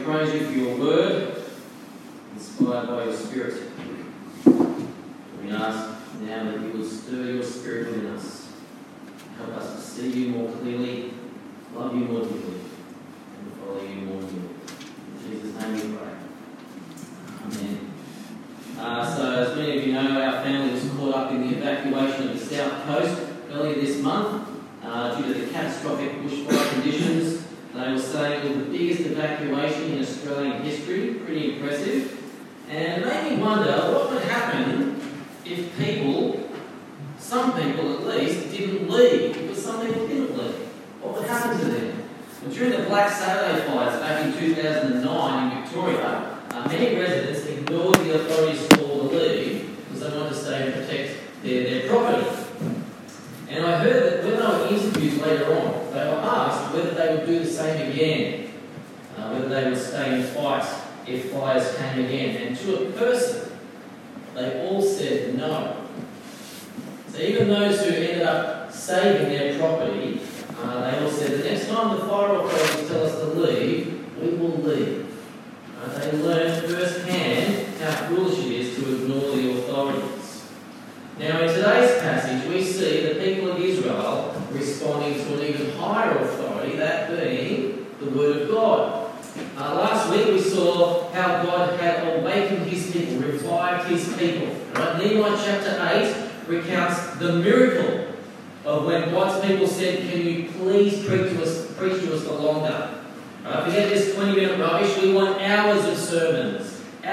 praise you for your word, inspired by your Spirit. We ask now that you will stir your Spirit within us. Help us to see you more clearly, love you more deeply, and follow you more deeply. In Jesus' name we pray. Amen. So as many of you know, our family was caught up in the evacuation of the South Coast earlier this month due to the catastrophic bushfire conditions. They were saying it was the biggest evacuation in Australian history. Pretty impressive. And it made me wonder what would happen if people, some people at least, didn't leave, because some people didn't leave. What would happen to them? Well, during the Black Saturday fires back in 2009 in Victoria, many residents ignored the authorities' call to leave because they wanted to stay and protect their property. And I heard that when they were interviewed later on, they were asked whether they would do the same again, whether they would stay and fight if fires came again. And to a person, they all said no. So even those who ended up saving their property, they all said the next time the fire authorities tell us to leave, we will leave. They learned firsthand how foolish it is to ignore the authorities. Now in today's passage we see the people of Israel responding to an even higher authority, that being the Word of God. Last week we saw how God had awakened His people, revived His people. Right? Nehemiah chapter 8 recounts the miracle of when God's people said, "Can you please preach to us for longer? Forget this 20-minute rubbish. We want hours of sermons,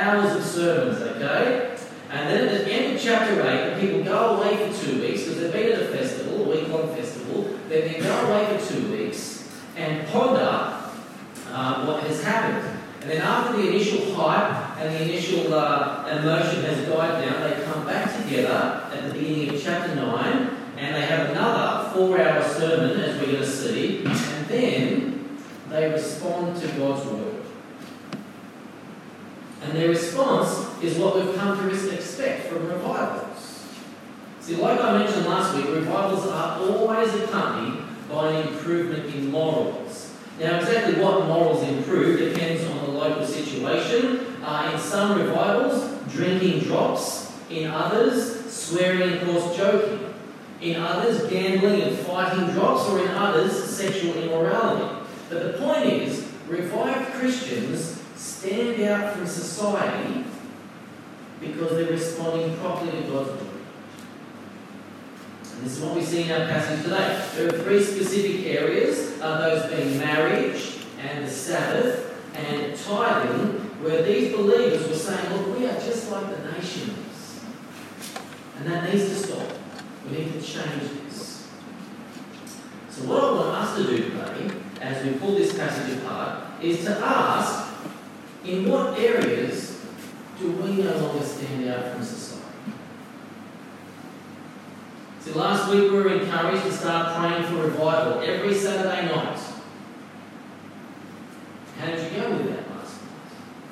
okay?" And then at the end of chapter 8, the people go away for 2 weeks because they've been at a festival, a week-long festival. Then they go away for 2 weeks and ponder what has happened. And then after the initial hype and the initial emotion has died down, they come back together at the beginning of chapter 9 and they have another 4-hour sermon, as we're going to see, and then they respond to God's word. And their response is what we've come to expect from revivals. See, like I mentioned last week, revivals are always accompanied by an improvement in morals. Now, exactly what morals improve depends on the local situation. In some revivals, drinking drops. In others, swearing and coarse joking. In others, gambling and fighting drops. Or in others, sexual immorality. But the point is, revived Christians stand out from society because they're responding properly to God's word. And this is what we see in our passage today. There are 3 specific areas, those being marriage and the Sabbath and tithing, where these believers were saying, look, we are just like the nations. And that needs to stop. We need to change this. So what I want us to do today, as we pull this passage apart, is to ask, in what areas do we no longer stand out from society? See, last week we were encouraged to start praying for revival every Saturday night. How did you go with that last night?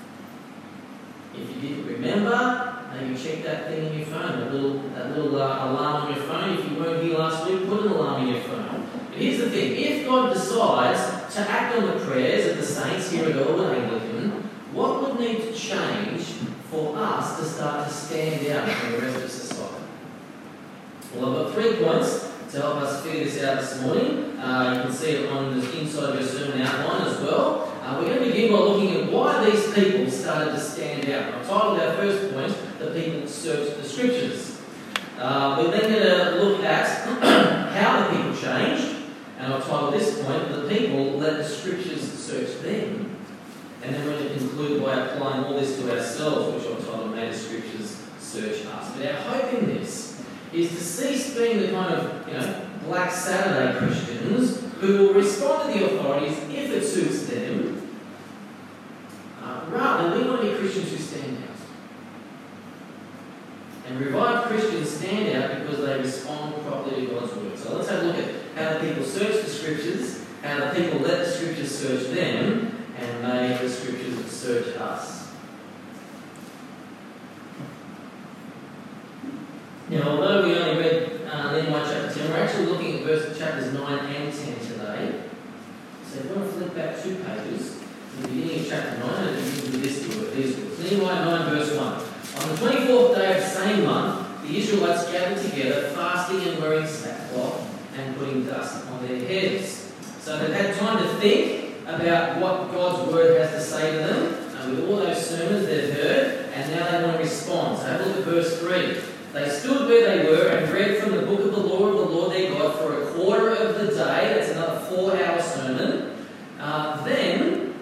If you didn't remember, maybe check that thing in your phone, that little alarm on your phone. If you weren't here last week, put an alarm in your phone. But here's the thing, if God decides to act on the prayers of the saints here at Elwood Anglican, what would need to change for us to start to stand out from the rest of society? Well, I've got 3 points to help us figure this out this morning. You can see it on the inside of your sermon outline as well. We're going to begin by looking at why these people started to stand out. I've titled our first point, "The People Searched the Scriptures." We're then going to look at how the people changed, and I've titled this point, "The People Let the Scriptures Search Them." And then we're going to conclude by applying all this to ourselves, which I've titled, "May the Scriptures Search Us." But our hope in this is to cease being the kind of, Black Saturday Christians who will respond to the authorities if it suits them. Rather, we want to be Christians who stand out. And revived Christians stand out because they respond properly to God's word. So let's have a look at how the people search the Scriptures, how the people let the Scriptures search them, and may the Scriptures search us. Now, although we only read Nehemiah chapter 10, we're actually looking at chapters 9 and 10 today. So if you want to flip back 2 pages, the beginning of chapter 9, and it begins with these words. Nehemiah 9, verse 1. On the 24th day of the same month, the Israelites gathered together, fasting and wearing sackcloth and putting dust on their heads. So they've had time to think about what God's word has to say to them, with all those sermons they've heard, and now they want to respond. So have a look at verse 3. They stood where they were and read from the book of the law of the Lord their God for a quarter of the day. That's another 4-hour sermon. Then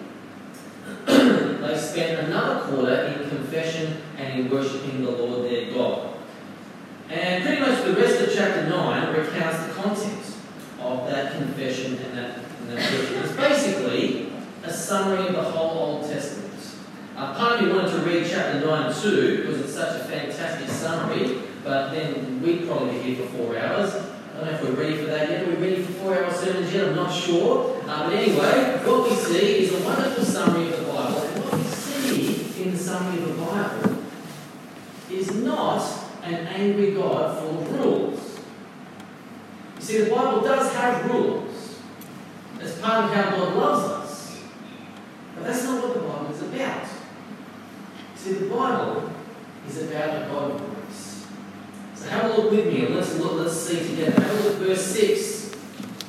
they spent another quarter in confession and in worshipping the Lord their God. And pretty much the rest of chapter 9 recounts the content of that confession and that worship. It's basically a summary of the whole Old Testament. Part of me wanted to read chapter 9 too, because it's such a fantastic summary, but then we'd probably be here for 4 hours. I don't know if we're ready for that yet. Are we ready for 4-hour sermons yet? I'm not sure. But anyway, what we see is a wonderful summary of the Bible. And what we see in the summary of the Bible is not an angry God full of rules. You see, the Bible does have rules. It's part of how God loves us. But that's not what the Bible is about. See, the Bible is about a God of grace. So have a look with me and let's see together. Have a look at verse 6. It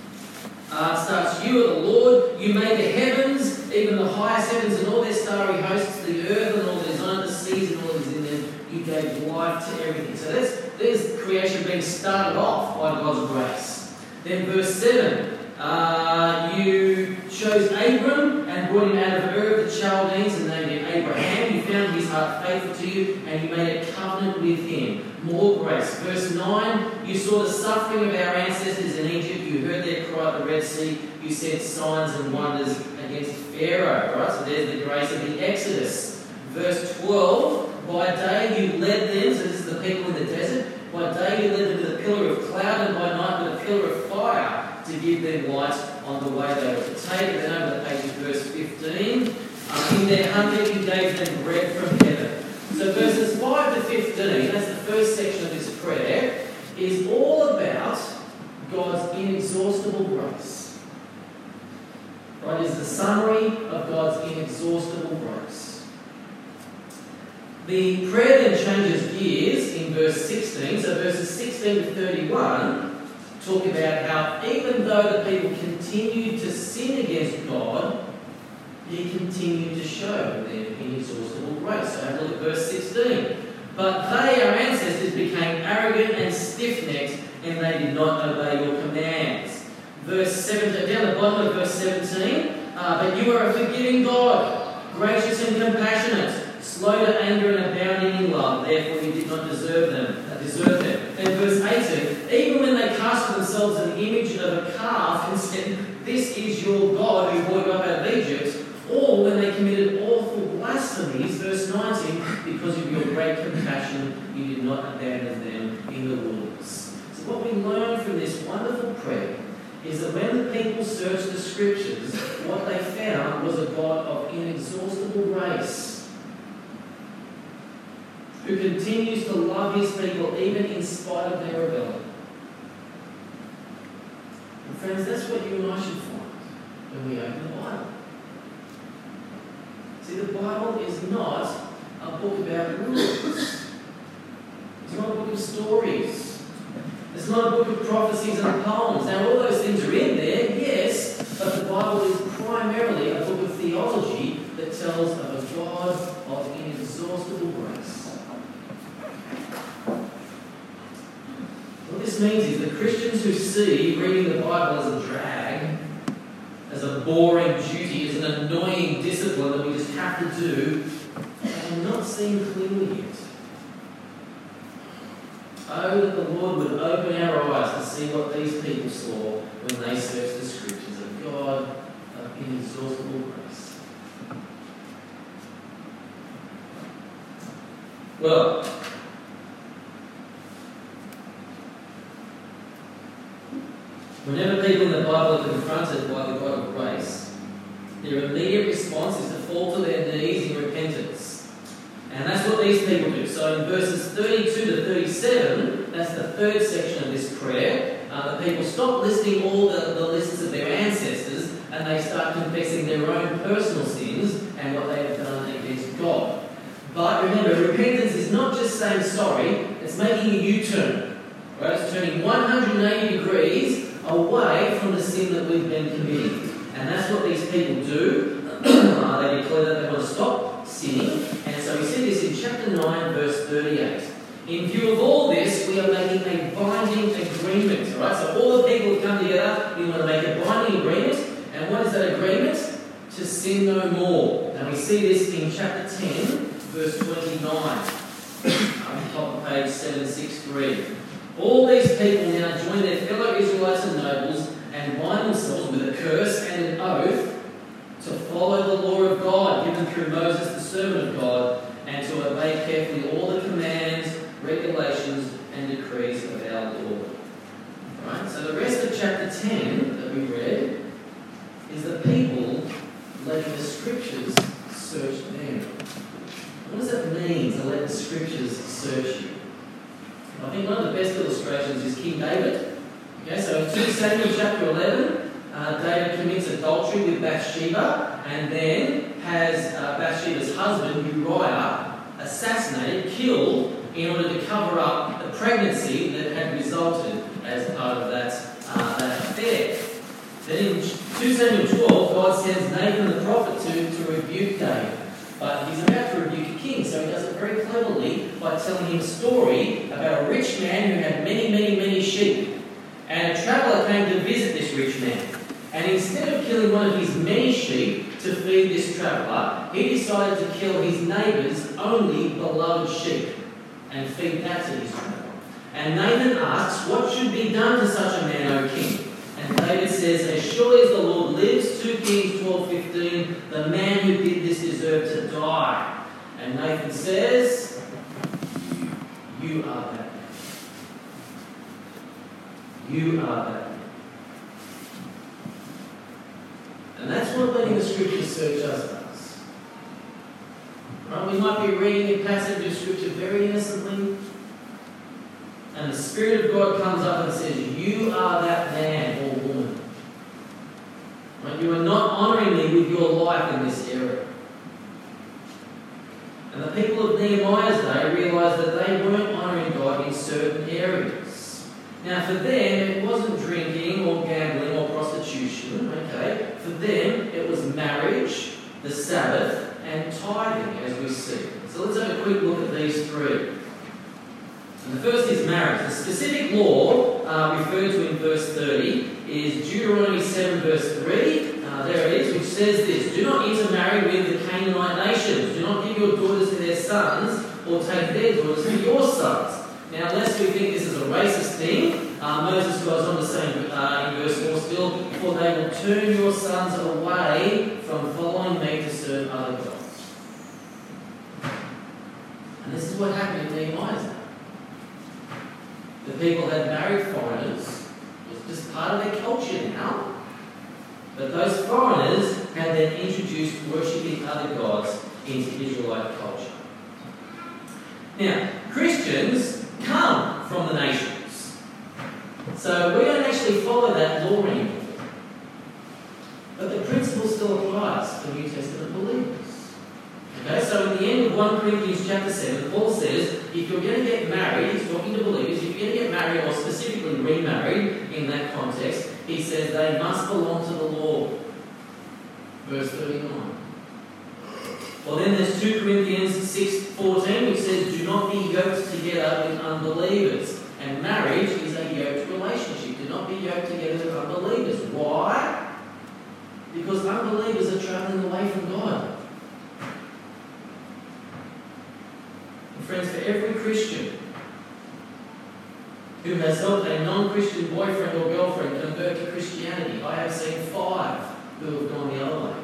starts, you are the Lord, you made the heavens, even the highest heavens and all their starry hosts, the earth and all that is on it, the seas and all that is in them. You gave life to everything. So there's creation being started off by God's grace. Then verse 7. You chose Abram and brought him out of Ur of the Chaldeans and named him Abraham. You found his heart faithful to you and you made a covenant with him. More grace. Verse 9, you saw the suffering of our ancestors in Egypt. You heard their cry at the Red Sea. You sent signs and wonders against Pharaoh. Right? So there's the grace of the Exodus. Verse 12, by day you led them, so this is the people in the desert. By day you led them with a pillar of cloud and by night with a pillar of fire, to give them light on the way they were to take. And then over the page is verse 15. In their hunger you gave them bread from heaven. So verses 5 to 15, that's the first section of this prayer, is all about God's inexhaustible grace. Right? It's the summary of God's inexhaustible grace. The prayer then changes gears in verse 16. So verses 16 to 31 talk about how even though the people continued to sin against God, He continued to show them inexhaustible grace. So have a look at verse 16. But they, our ancestors, became arrogant and stiff-necked, and they did not obey your commands. Verse 17, down the bottom of verse 17, but you are a forgiving God, gracious and compassionate, slow to anger and abounding in love, therefore you did not deserve them. Then verse 18, even when they cast themselves an image of a calf and said, this is your God who brought you up out of Egypt, or when they committed awful blasphemies, verse 19, because of your great compassion, you did not abandon them in the wilderness. So what we learn from this wonderful prayer is that when the people searched the scriptures, what they found was a God of inexhaustible grace, who continues to love his people even in spite of their rebellion. And friends, that's what you and I should find when we open the Bible. See, the Bible is not a book about rules. It's not a book of stories. It's not a book of prophecies and poems. Now, all those things are in there, yes, but the Bible is primarily a book of theology that tells of a God of inexhaustible grace. What this means is that Christians who see reading the Bible as a drag, as a boring duty, as an annoying discipline that we just have to do, are not seeing clearly yet. Oh, that the Lord would open our eyes to see what these people saw when they searched the Scriptures, a God of inexhaustible grace. Well, whenever people in the Bible are confronted by the God of grace, their immediate response is to fall to their knees in repentance. And that's what these people do. So in verses 32 to 37, that's the third section of this prayer, the people stop listing all the lists of their ancestors, and they start confessing their own personal sins and what they have done against God. But remember, repentance is not just saying sorry, it's making a U-turn. Right? It's turning 180 degrees away from the sin that we've been committing. And that's what these people do. They declare that they want to stop sinning. And so we see this in chapter 9, verse 38. In view of all this, we are making a binding agreement. Right? So all the people have come together, we want to make a binding agreement. And what is that agreement? To sin no more. And we see this in chapter 10, verse 29. On top of page 763. All these people now join their fellow Israelites and nobles and bind themselves with a curse and an oath to follow the law of God given through Moses, the servant of God, and to obey carefully all the commands, regulations, and decrees of our Lord. Right? So the rest of chapter 10 that we read is the people letting the scriptures search them. What does it mean to let the scriptures search you? I think one of the best illustrations is King David. Okay, so in 2 Samuel chapter 11, David commits adultery with Bathsheba and then has Bathsheba's husband, Uriah, assassinated, killed, in order to cover up the pregnancy that had resulted as part of that affair. Then in 2 Samuel 12, God sends Nathan the prophet to rebuke David. But he's about to rebuke a king, so he does it very cleverly by telling him a story about a rich man who had many, many, many sheep. And a traveller came to visit this rich man. And instead of killing one of his many sheep to feed this traveller, he decided to kill his neighbour's only beloved sheep and feed that to his traveller. And Nathan asks, what should be done to such a man, O king? And David says, as surely as the Lord lives, 2 Kings 12:15, the man who did this deserved to die. And Nathan says, you are that man. You are that man. And that's what letting the scriptures search us does. Right? We might be reading a passage of scripture very innocently, and the Spirit of God comes up and says, you are that man or woman. Right? You are not honouring me with your life in this area. And the people of Nehemiah's day realised that they weren't honouring God in certain areas. Now for them, it wasn't drinking or gambling or prostitution. Okay? For them, it was marriage, the Sabbath, and tithing, as we see. So let's have a quick look at these three. And the first is marriage. The specific law referred to in verse 30 is Deuteronomy 7 verse 3. There it is, which says this: do not intermarry with the Canaanite nations. Do not give your daughters to their sons or take their daughters to your sons. Now, lest we think this is a racist thing, Moses goes on to say in verse 4 still, for they will turn your sons away from following me to serve other gods. And this is what happened in Nehemiah's day. The people had married foreigners. It was just part of their culture now. But those foreigners had then introduced worshipping other gods into Israelite culture. Now, Christians come from the nations. So we don't actually follow that law anymore. But the principle still applies to New Testament believers. Okay, so in the end of 1 Corinthians chapter 7, Paul says, if you're going to get married, he's talking to believers, if you're going to get married or specifically remarried in that context, he says they must belong to the Lord. Verse 39. Well, then there's 2 Corinthians 6:14, which says, do not be yoked together with unbelievers. And marriage is a yoked relationship. Do not be yoked together with unbelievers. Why? Because unbelievers are travelling away from God. Friends, for every Christian who has helped a non-Christian boyfriend or girlfriend convert to Christianity, I have seen 5 who have gone the other way.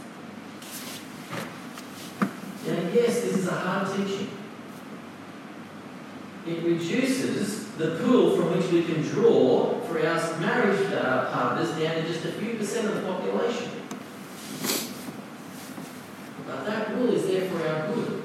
Now, yes, this is a hard teaching. It reduces the pool from which we can draw for our marriage partners down to just a few percent of the population. But that rule is there for our good.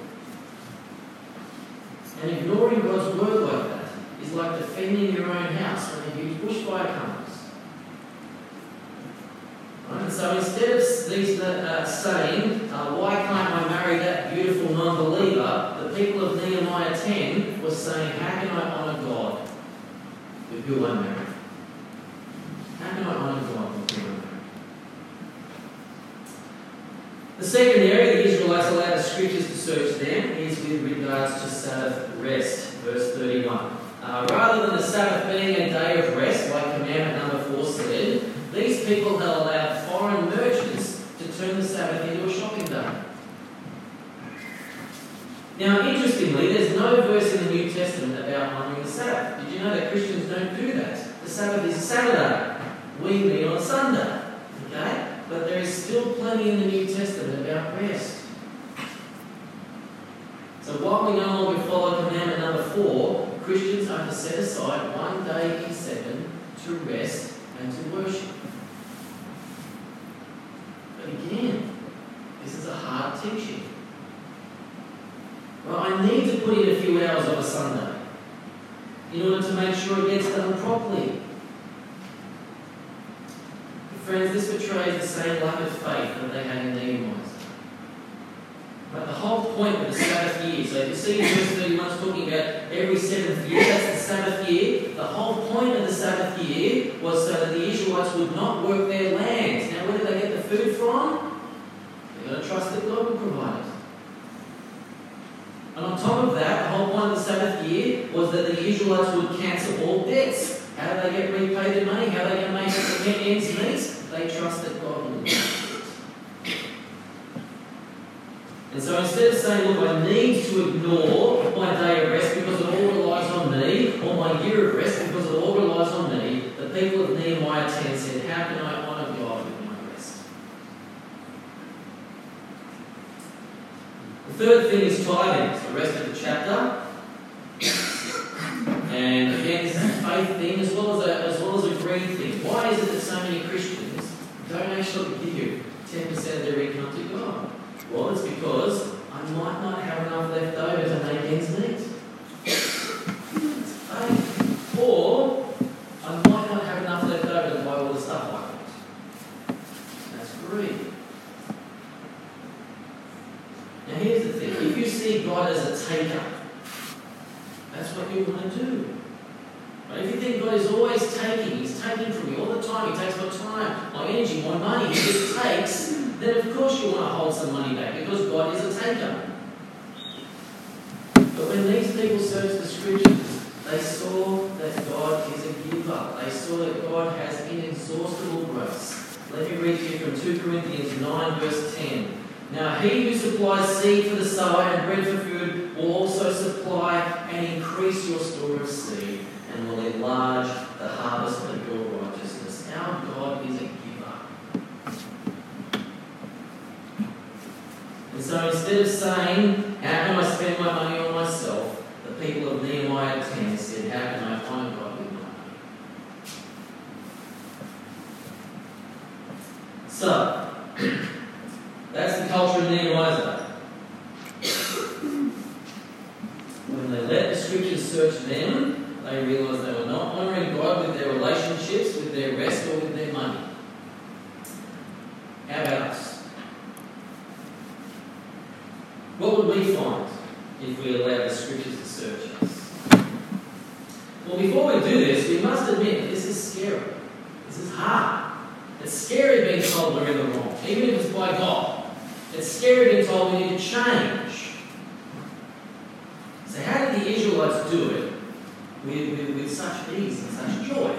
And ignoring God's word like that is like defending your own house when a huge bushfire comes. Right? And so instead of these saying, why can't I marry that beautiful non-believer, the people of Nehemiah 10 were saying, how can I honour God with who I marry? How can I honour God with who I marry? The second area the Israelites allowed the scriptures to search them is with regards to Sabbath rest. Verse 31. Rather than the Sabbath being a day of rest, like commandment number 4 said, these people had allowed foreign merchants to turn the Sabbath into a shopping day. Now, interestingly, there's no verse in the New Testament about honouring the Sabbath. Did you know that Christians don't do that? The Sabbath is Saturday. We meet on Sunday. Okay? But there is still plenty in the New Testament about rest. So while we no longer follow commandment number 4, Christians are to set aside one day in 7 to rest and to worship. But again, this is a hard teaching. Well, I need to put in a few hours on a Sunday in order to make sure it gets done properly. Friends, this betrays the same lack of faith that they had in Nehemiah. But the whole point of the Sabbath year, so if you see in verse 31 it's talking about every 7th year, that's the Sabbath year. The whole point of the Sabbath year was so that the Israelites would not work their lands. Now, where did they get the food from? They've got to trust that God will provide it. And on top of that, the whole point of the Sabbath year was that the Israelites would cancel all debts. How do they get repaid their money? How are they going to make the ends meet? They trust that God will do it. And so instead of saying, look, I need to ignore my day of rest because it all relies on me, or my year of rest because it all relies on me, the people of Nehemiah 10 said, how can I honour God with my rest? The third thing is tithing. It's the rest of the chapter. And again, this is a faith thing as well as a greed thing. Why is it that so many Christians don't actually give 10% of their income to God? Well, it's because I might not have enough left over to make ends meet. It's faith. Or I might not have enough left over to buy all the stuff I want. That's greed. Now here's the thing. If you see God as a taker, that's what you want to do. But if you think God is always taking, He's taking from you all the time, He takes my time, my energy, my money, He just takes, then of course you want to hold some money back because God is a taker. But when these people searched the scriptures, they saw that God is a giver. They saw that God has inexhaustible grace. Let me read to you from 2 Corinthians 9 verse 10. Now He who supplies seed for the sower and bread for food will also supply and increase your store of seed and will enlarge the harvest of your righteousness. Our God is a giver. And so instead of saying, how can I spend my money on myself, the people of Nehemiah 10 said, how can I honour God with my money? So, that's the culture of Nehemiah. When they let the scriptures search them, they realised they were not honouring God with their relationships, with their rest, or with their money. How about us? What would we find if we allowed the scriptures to search us? Well, before we do this, we must admit that this is scary. This is hard. It's scary being told we're in the wrong, even if it's by God. It's scary being told we need to change. So how did the Israelites do it with such ease and such joy?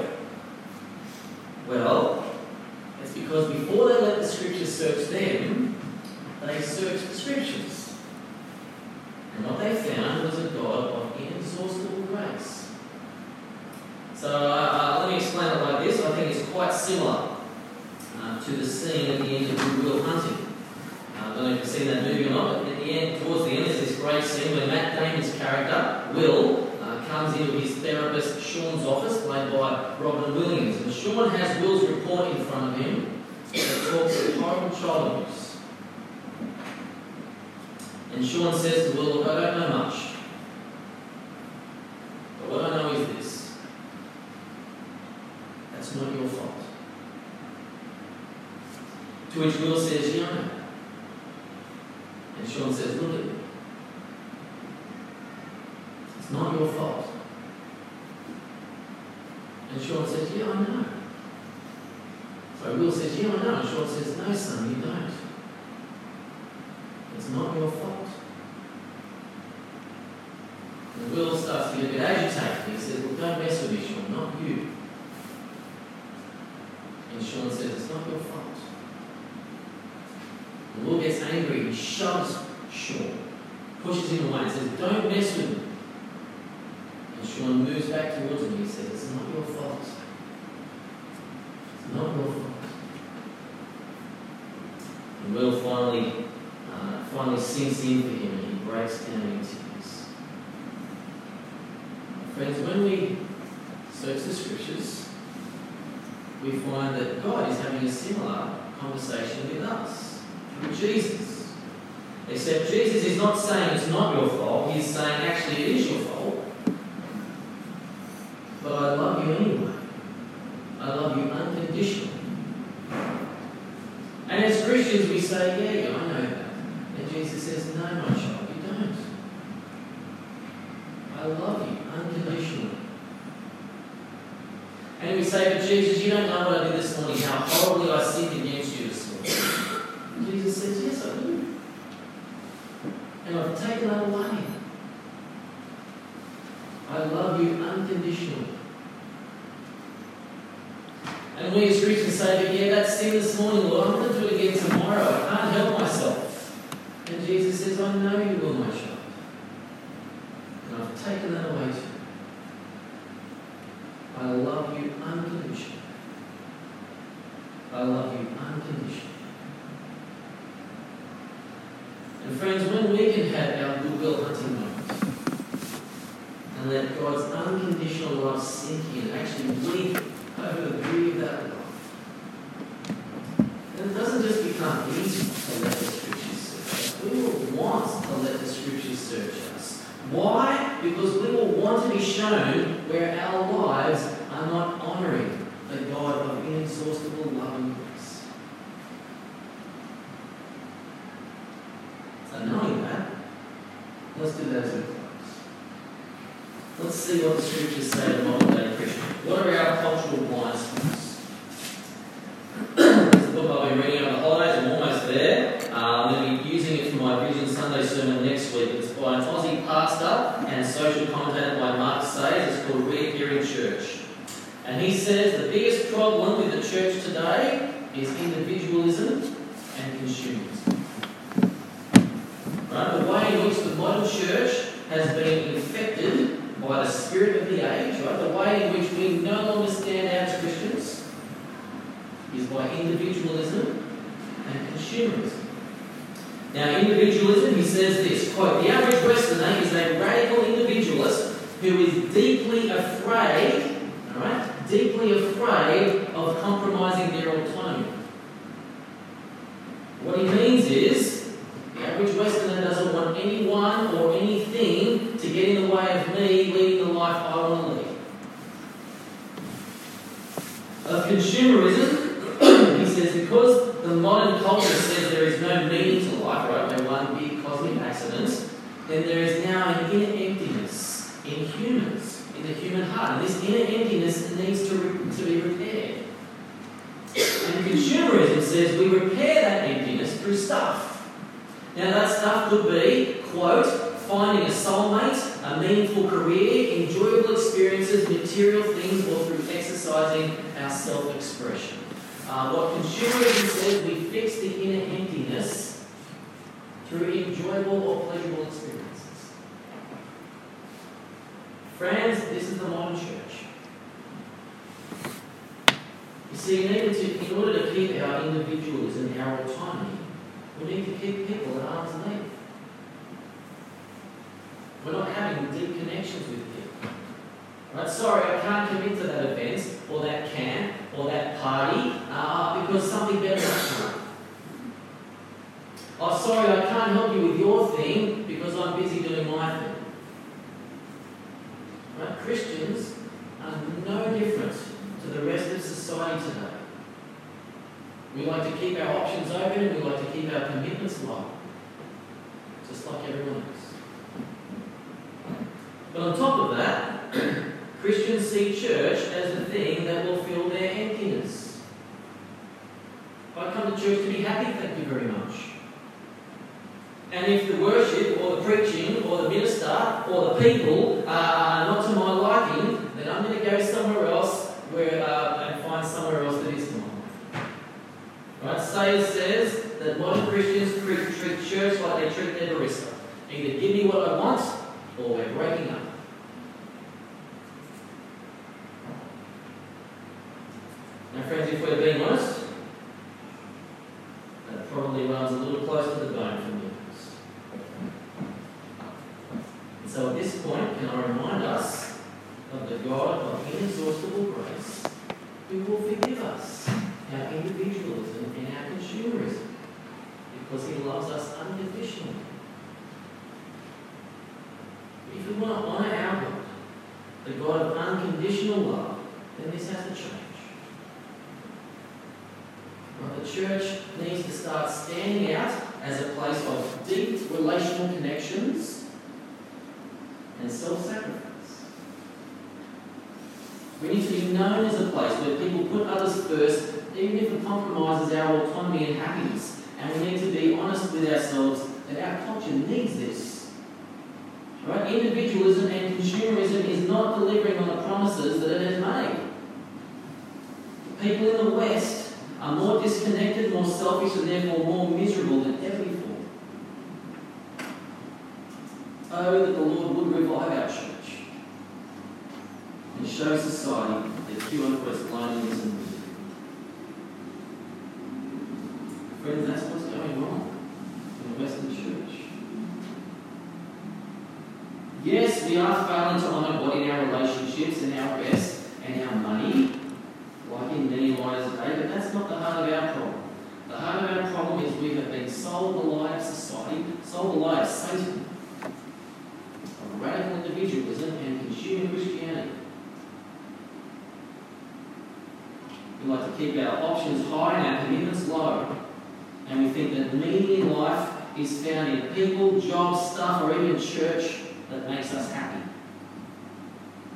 Well, it's because before they let the scriptures search them, they searched the scriptures. And what they found was a God of inexhaustible grace. So let me explain it like this. I think it's quite similar to the scene at the end of Good Will Hunting. I don't know if you've seen that movie or not, but at the end, towards the end, there's this great scene where Matt Damon's character, Will, comes into his therapist Sean's office, played by Robin Williams. And Sean has Will's report in front of him that talks of horrible child abuse. And Sean says to Will, look, I don't know much. But what I know is this. That's not your fault. To which Will says, yeah, I know. And Sean says, look at me. It's not your fault. And Sean says, yeah, I know. So Will says, yeah, I know. And Sean says, no, son, you don't. It's not your fault. And Will starts to get a bit agitated. He says, well, don't mess with me, Sean, not you. And Sean says, it's not your fault. And Will gets angry. He shoves Sean, pushes him away and says, don't mess with me. And Sean moves back towards him. He says, it's not your fault. It's not your fault. And Will finally sinks in for him and he breaks down in tears. Friends, when we search the scriptures, we find that God is having a similar conversation with us through Jesus. Except Jesus is not saying it's not your fault, he's saying actually it is your fault. But I love you anyway. I love you unconditionally. And as Christians we say, yeah, I know that. And Jesus says, no, my child, you don't. I love you unconditionally. And we say, but Jesus, you don't know what I did this morning, how horribly I sinned against you this morning. And Jesus says, yes, I do. And I've taken that away. I love you unconditionally. And we as Christians say, but yeah, that sin this morning, Lord, I'm going to do it again tomorrow. I can't help myself. And Jesus says, I know you will, my child. And I've taken that away too. I love you unconditionally. I love you unconditionally. And friends, when we can have our goodwill hunting moments and let God's unconditional love sink in, actually weep over the beauty of that love, then it doesn't just become easy to let the Scriptures search us. We will want to let the Scriptures search us. Why? Because we will want to be shown where our lives are not honouring the God of inexhaustible love and grace. So knowing that, let's do that as we close. Let's see what the Scriptures say to modern day Christians. What are our cultural blind spots? This is a book I've been reading over the holidays. I'm almost there. I'm going to be using it for my Vision Sunday sermon next week. It's by an Aussie pastor and social commentator by Mark Sayers. It's called Reappearing Church. And he says the biggest problem with the church today is individualism and consumerism. Right? The way in which the modern church has been infected by the spirit of the age, right? The way in which we no longer stand out as Christians is by individualism and consumerism. Now, individualism, he says this, quote, the average Westerner is a radical individualist who is deeply afraid, all right, deeply afraid of compromising their autonomy. What he means is, the average Westerner doesn't want anyone or anything to get in the way of me leading the life I want to lead. Of consumerism, he says, because the modern culture says there is no meaning to life, right? We're one big cosmic accident, then there is now an inner emptiness in humans, in the human heart. And this inner emptiness needs to be repaired. And consumerism says we repair that emptiness through stuff. Now that stuff could be, quote, finding a soulmate, a meaningful career, enjoyable experiences, material things, or through exercising our self-expression. What consumerism says, we fix the inner emptiness through enjoyable or pleasurable experiences. Friends, this is the modern church. You see, in order to keep our individualism, our autonomy, we need to keep people at arm's length. We're not having deep connections with people. Right? Sorry, I can't commit to that event, or that camp, or that party, because something better might come. Oh, sorry, I can't help you with your thing, because I'm busy doing my thing. Right? Christians are no different to the rest of society today. We like to keep our options open and we like to keep our commitments low, just like everyone else. But on top of that, Christians see church as the thing that will fill their emptiness. I come to church to be happy, thank you very much. And if the worship or the preaching or the minister or the people are not to my liking, then I'm going to go somewhere else and find somewhere else that is to my liking. Right? Sayers says that modern Christians treat church like they treat their barista. Either give me what I want or we're breaking up. Now friends, if we're being honest, that probably runs a little close to the bone for me. And so at this point, can I remind us of the God of inexhaustible grace who will forgive us our individualism and our consumerism because he loves us unconditionally. If we want to honour our God, the God of unconditional love, then this has to change. The church needs to start standing out as a place of deep relational connections and self-sacrifice. We need to be known as a place where people put others first, even if it compromises our autonomy and happiness. And we need to be honest with ourselves that our culture needs this. Right? Individualism and consumerism is not delivering on the promises that it has made. People in the West are more disconnected, more selfish, and therefore more miserable than ever before. Oh, that the Lord would revive our church and show society the cure for its loneliness and misery. Friends, that's what's going on in the Western church. Yes, we are failing to honour God in our relationships and our rest and our money, like in many lives today, but that's not the heart of our problem. The heart of our problem is we have been sold the lie of society, sold the lie of Satan, of radical individualism and consumer Christianity. We like to keep our options high and our commitments low, and we think that meaning in life is found in people, jobs, stuff, or even church that makes us happy.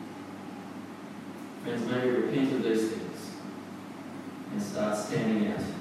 Friends, may we repent of these things and start standing out